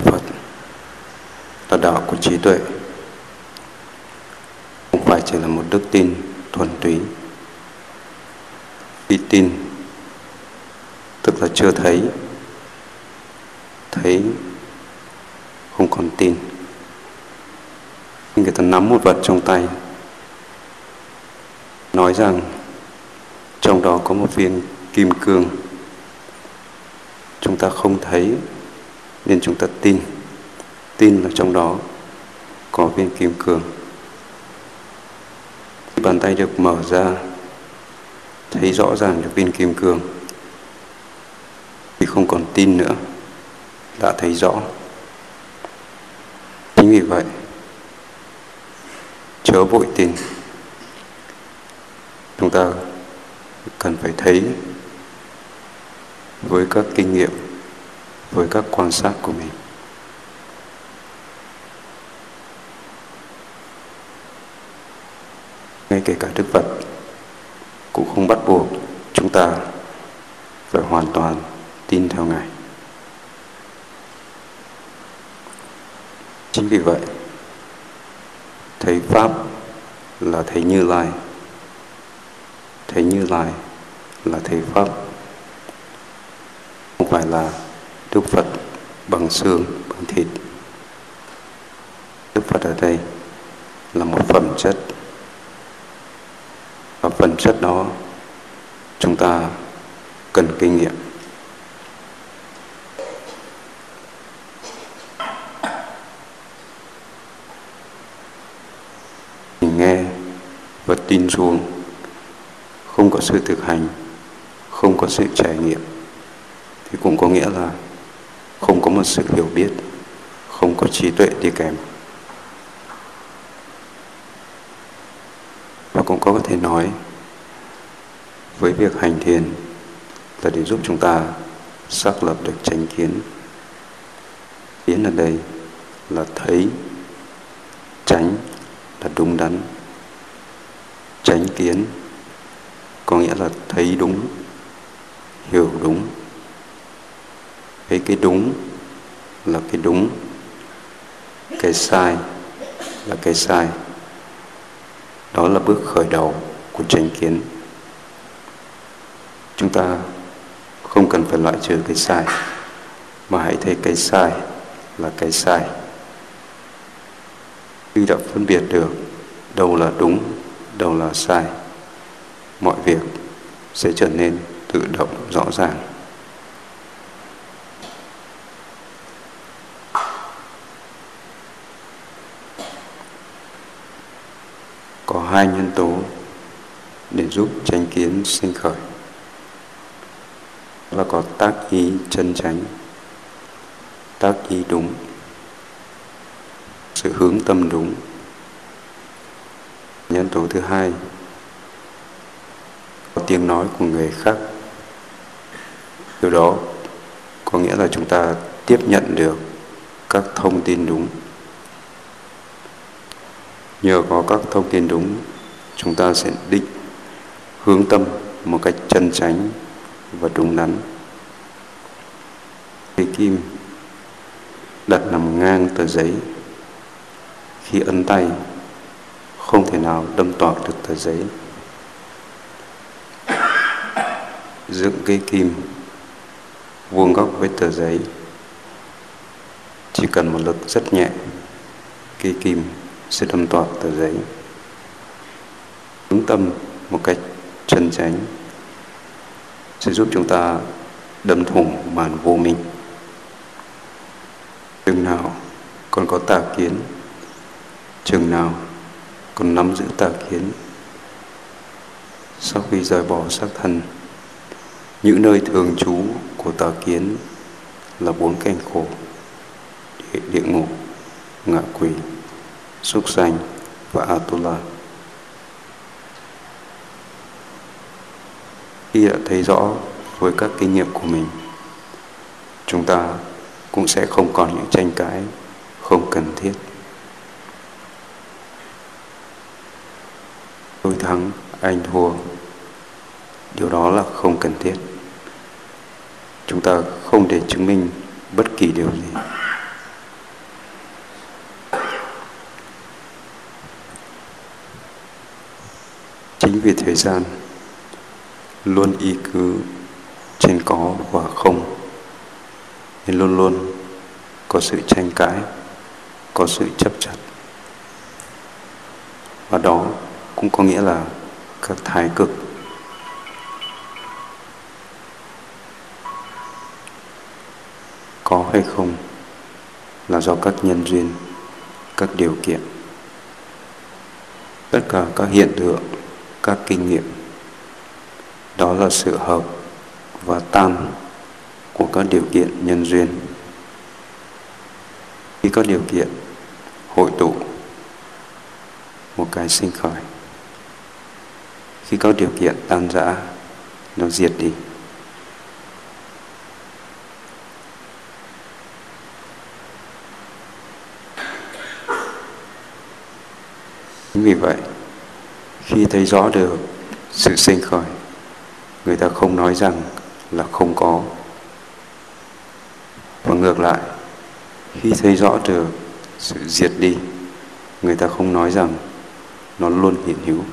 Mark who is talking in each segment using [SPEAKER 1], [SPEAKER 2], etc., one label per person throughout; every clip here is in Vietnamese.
[SPEAKER 1] Phật là đạo của trí tuệ, không phải chỉ là một đức tin thuần túy. Khi tin tức là chưa thấy, thấy không còn tin. Khi người ta nắm một vật trong tay, nói rằng trong đó có một viên kim cương, chúng ta không thấy nên chúng ta tin. Tin là trong đó có viên kim cương. Khi bàn tay được mở ra, thấy rõ ràng được viên kim cương, thì không còn tin nữa, đã thấy rõ. Chính vì vậy, chớ vội tin. Chúng ta cần phải thấy với các kinh nghiệm, với các quan sát của mình. Ngay kể cả Đức Phật cũng không bắt buộc chúng ta phải hoàn toàn tin theo Ngài. Chính vì vậy, thấy Pháp là thấy Như Lai, thấy Như Lai là thấy Pháp, không phải là Đức Phật bằng xương, bằng thịt. Đức Phật ở đây là một phẩm chất, và phẩm chất đó chúng ta cần kinh nghiệm. Mình nghe và tin xuống, không có sự thực hành, không có sự trải nghiệm, thì cũng có nghĩa là không có một sự hiểu biết, không có trí tuệ đi kèm. Và cũng có thể nói với việc hành thiền là để giúp chúng ta xác lập được chánh kiến. Kiến ở đây là thấy, chánh là đúng đắn. Chánh kiến có nghĩa là thấy đúng, hiểu đúng. Cái đúng là cái đúng, cái sai là cái sai. Đó là bước khởi đầu của chánh kiến. Chúng ta không cần phải loại trừ cái sai, mà hãy thấy cái sai là cái sai. Khi đã phân biệt được đâu là đúng, đâu là sai, mọi việc sẽ trở nên tự động rõ ràng. Có hai nhân tố để giúp chánh kiến sinh khởi, là có tác ý chân chánh, tác ý đúng, sự hướng tâm đúng. Nhân tố thứ hai, có tiếng nói của người khác. Điều đó có nghĩa là chúng ta tiếp nhận được các thông tin đúng. Nhờ có các thông tin đúng, chúng ta sẽ định hướng tâm một cách chân chánh và đúng đắn. Cây kim đặt nằm ngang tờ giấy, khi ấn tay không thể nào đâm toạc được tờ giấy. Dựng cây kim vuông góc với tờ giấy, chỉ cần một lực rất nhẹ, cây kim sẽ đâm toạc tờ giấy. Hướng tâm một cách chân chánh sẽ giúp chúng ta đâm thủng màn vô minh. Chừng nào còn có tà kiến, chừng nào còn nắm giữ tà kiến, sau khi rời bỏ xác thân, những nơi thường trú của tà kiến là 4 cảnh khổ: địa ngục, ngạ quỷ, súc sanh và Atula. Khi đã thấy rõ với các kinh nghiệm của mình, chúng ta cũng sẽ không còn những tranh cãi không cần thiết. Tôi thắng, anh thua, điều đó là không cần thiết. Chúng ta không để chứng minh bất kỳ điều gì. vì thời gian luôn y cứ trên có và không, nên luôn luôn có sự tranh cãi, có sự chấp chặt. Và đó cũng có nghĩa là các thái cực. Có hay không là do các nhân duyên, các điều kiện. Tất cả các hiện tượng, các kinh nghiệm, đó là sự hợp và tan của các điều kiện nhân duyên. Khi các điều kiện hội tụ, một cái sinh khởi. Khi các điều kiện tan rã, nó diệt đi. Chính vì vậy, khi thấy rõ được sự sinh khởi, người ta không nói rằng là không có. Và ngược lại, khi thấy rõ được sự diệt đi, người ta không nói rằng nó luôn hiện hữu.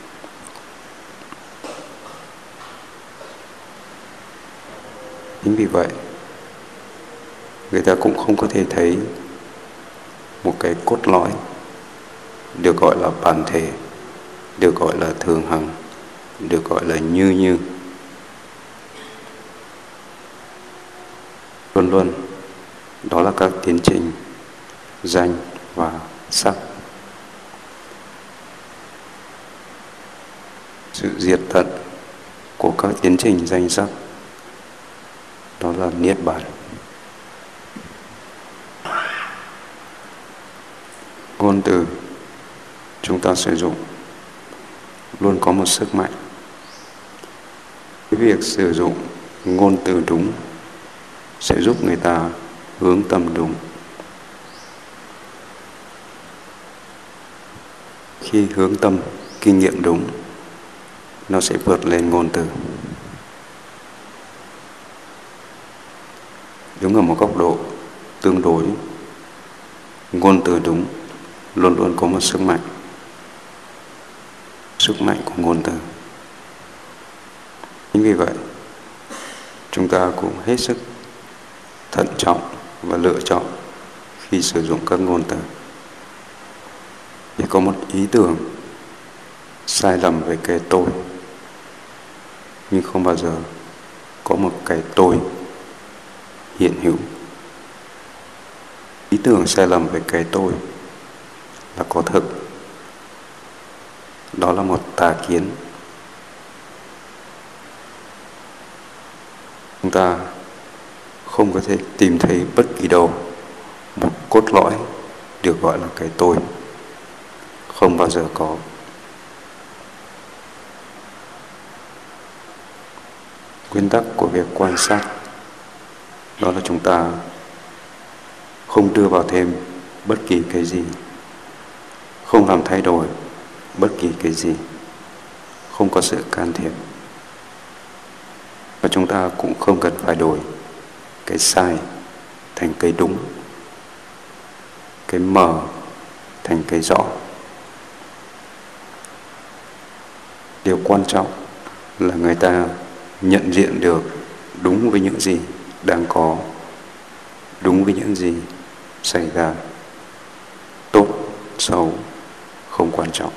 [SPEAKER 1] Chính vì vậy, người ta cũng không có thể thấy một cái cốt lõi được gọi là bản thể, được gọi là thường hằng, được gọi là như như. Luôn luôn, đó là các tiến trình danh và sắc. Sự diệt tận của các tiến trình danh sắc, đó là niết bàn. Ngôn từ chúng ta sử dụng luôn có một sức mạnh. Cái việc sử dụng ngôn từ đúng sẽ giúp người ta hướng tâm đúng. Khi hướng tâm, kinh nghiệm đúng, nó sẽ vượt lên ngôn từ. Đứng ở một góc độ tương đối, ngôn từ đúng luôn luôn có một sức mạnh. Sức mạnh của ngôn từ. Chính vì vậy, chúng ta cũng hết sức thận trọng và lựa chọn khi sử dụng các ngôn từ. Để có một ý tưởng sai lầm về cái tôi, nhưng không bao giờ có một cái tôi hiện hữu. Ý tưởng sai lầm về cái tôi là có thực. Đó là một tà kiến. Chúng ta không có thể tìm thấy bất kỳ đâu một cốt lõi được gọi là cái tôi. Không bao giờ có. Nguyên tắc của việc quan sát đó là chúng ta không đưa vào thêm bất kỳ cái gì, không làm thay đổi bất kỳ cái gì, không có sự can thiệp. Và chúng ta cũng không cần phải đổi cái sai thành cái đúng, cái mờ thành cái rõ. Điều quan trọng là người ta nhận diện được đúng với những gì đang có, đúng với những gì xảy ra. Tốt, xấu, không quan trọng.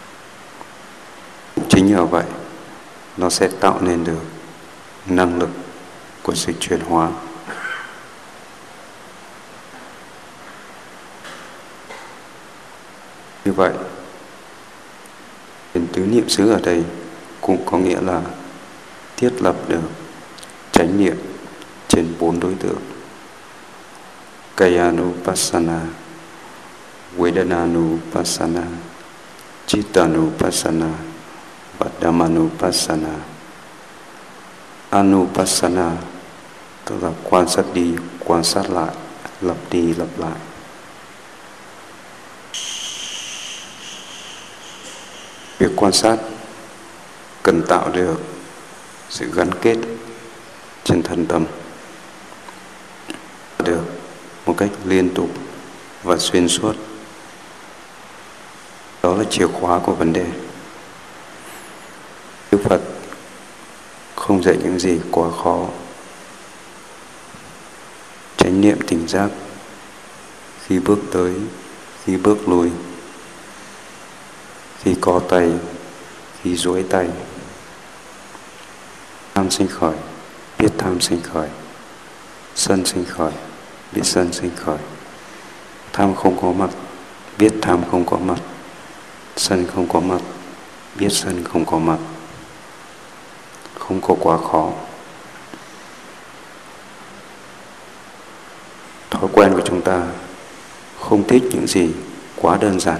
[SPEAKER 1] Chính nhờ vậy, nó sẽ tạo nên được năng lực của sự chuyển hóa. Như vậy, thiền tứ niệm xứ ở đây cũng có nghĩa là thiết lập được chánh niệm trên 4 đối tượng: Kayanupassana, Vedananupassana, Chittanupassana và Dhammanupassana. Anupassana tức là quan sát đi, quan sát lại, lặp đi lặp lại. Việc quan sát cần tạo được sự gắn kết trên thân tâm, được một cách liên tục và xuyên suốt. Đó là chìa khóa của vấn đề. dạy những gì quá khó. Chánh niệm tỉnh giác khi bước tới, khi bước lui, khi co tay, khi duỗi tay. Tham sinh khởi, biết tham sinh khởi. Sân sinh khởi, biết sân sinh khởi. Tham không có mặt, biết tham không có mặt. Sân không có mặt, biết sân không có mặt. Không có quá khó. Thói quen của chúng ta không thích những gì quá đơn giản.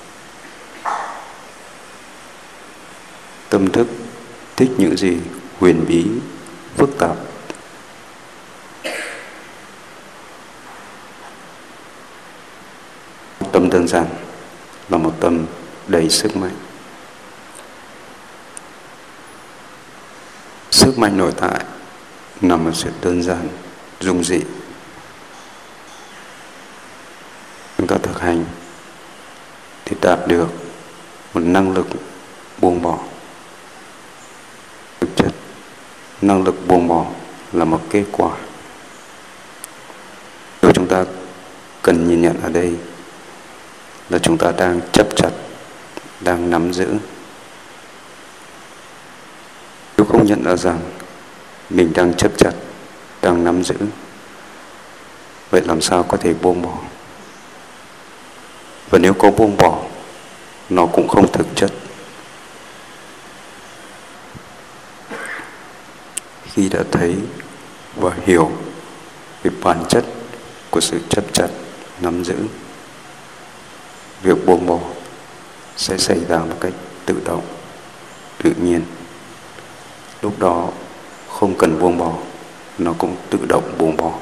[SPEAKER 1] Tâm thức thích những gì huyền bí, phức tạp. Tâm đơn giản là một tâm đầy sức mạnh. Sức mạnh nội tại nằm ở sự đơn giản, dung dị. Chúng ta thực hành thì đạt được một năng lực buông bỏ. Thực chất, năng lực buông bỏ là một kết quả. Điều chúng ta cần nhìn nhận ở đây là chúng ta đang chấp chặt, đang nắm giữ. Nếu không nhận ra rằng mình đang chấp chặt, đang nắm giữ, vậy làm sao có thể buông bỏ? Và nếu có buông bỏ, nó cũng không thực chất. Khi đã thấy và hiểu về bản chất của sự chấp chặt, nắm giữ, việc buông bỏ sẽ xảy ra một cách tự động, tự nhiên. Lúc đó không cần buông bỏ, nó cũng tự động buông bỏ.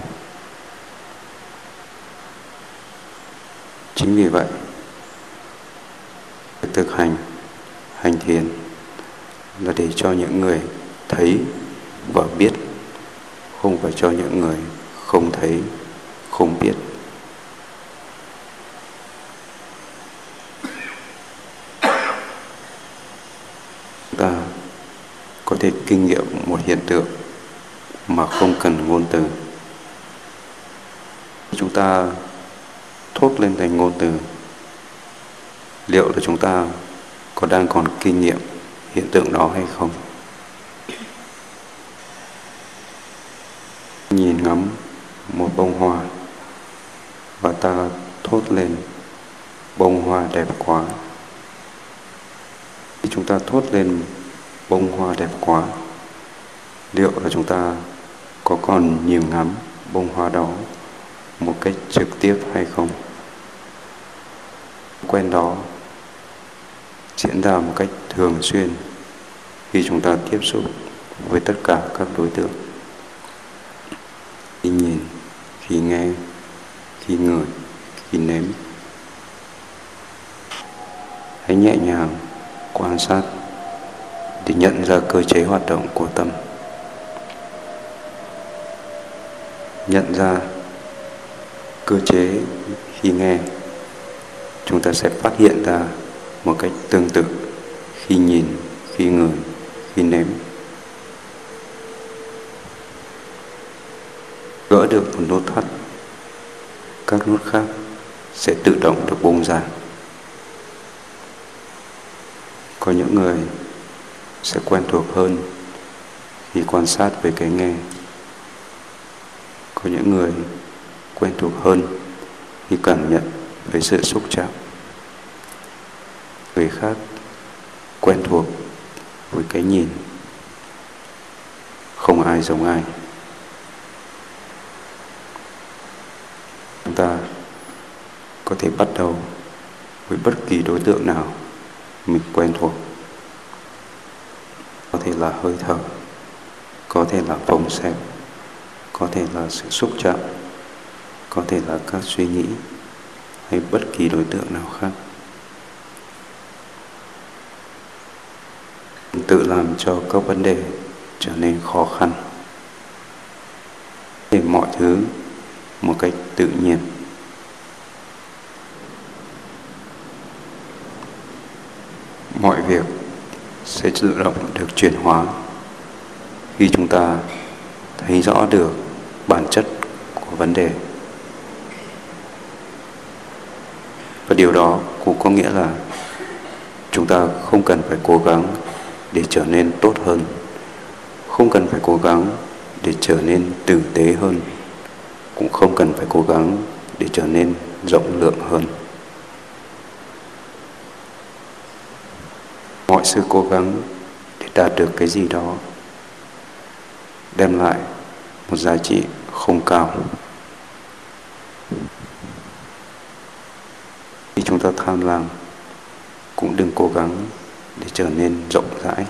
[SPEAKER 1] Chính vì vậy, thực hành thiền là để cho những người thấy và biết, không phải cho những người không thấy, không biết. Ta có thể kinh nghiệm một hiện tượng mà không cần ngôn từ. Chúng ta thốt lên thành ngôn từ, liệu là chúng ta có đang còn kinh nghiệm hiện tượng đó hay không? Nhìn ngắm một bông hoa và ta thốt lên bông hoa đẹp quá. Khi chúng ta thốt lên bông hoa đẹp quá, liệu là chúng ta có còn nhìn ngắm bông hoa đó một cách trực tiếp hay không? Quen đó diễn ra một cách thường xuyên khi chúng ta tiếp xúc với tất cả các đối tượng. Khi nhìn, khi nghe, khi ngửi, khi nếm. Hãy nhẹ nhàng quan sát để nhận ra cơ chế hoạt động của tâm. Nhận ra cơ chế khi nghe, chúng ta sẽ phát hiện ra một cách tương tự khi nhìn, khi ngửi, khi nếm. Gỡ được một nút thắt, các nút khác sẽ tự động được bung ra. Có những người sẽ quen thuộc hơn khi quan sát về cái nghe. Có những người quen thuộc hơn khi cảm nhận về sự xúc chạm. Người khác quen thuộc với cái nhìn. Không ai giống ai. Chúng ta có thể bắt đầu với bất kỳ đối tượng nào mình quen thuộc. Có thể là hơi thở, có thể là phòng xẹp, có thể là sự xúc chạm, có thể là các suy nghĩ hay bất kỳ đối tượng nào khác. Tự làm cho các vấn đề trở nên khó khăn. Để mọi thứ một cách tự nhiên. Mọi việc sẽ tự động được chuyển hóa khi chúng ta thấy rõ được bản chất của vấn đề. Và điều đó cũng có nghĩa là chúng ta không cần phải cố gắng để trở nên tốt hơn, không cần phải cố gắng để trở nên tử tế hơn, cũng không cần phải cố gắng để trở nên rộng lượng hơn. Mọi sự cố gắng để đạt được cái gì đó đem lại một giá trị không cao. Khi chúng ta tham lam, cũng đừng cố gắng để trở nên rộng rãi.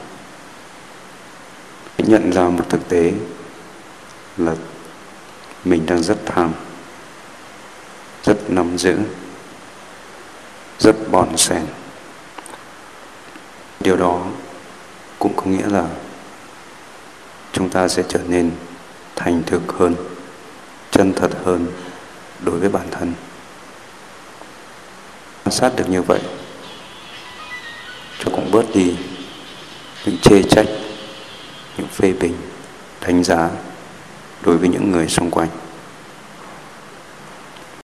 [SPEAKER 1] Hãy nhận ra một thực tế là mình đang rất tham, rất nắm giữ, rất bòn xèn. Điều đó cũng có nghĩa là chúng ta sẽ trở nên thành thực hơn, chân thật hơn đối với bản thân. Quan sát được như vậy, cho cũng bớt đi những chê trách, những phê bình, đánh giá đối với những người xung quanh.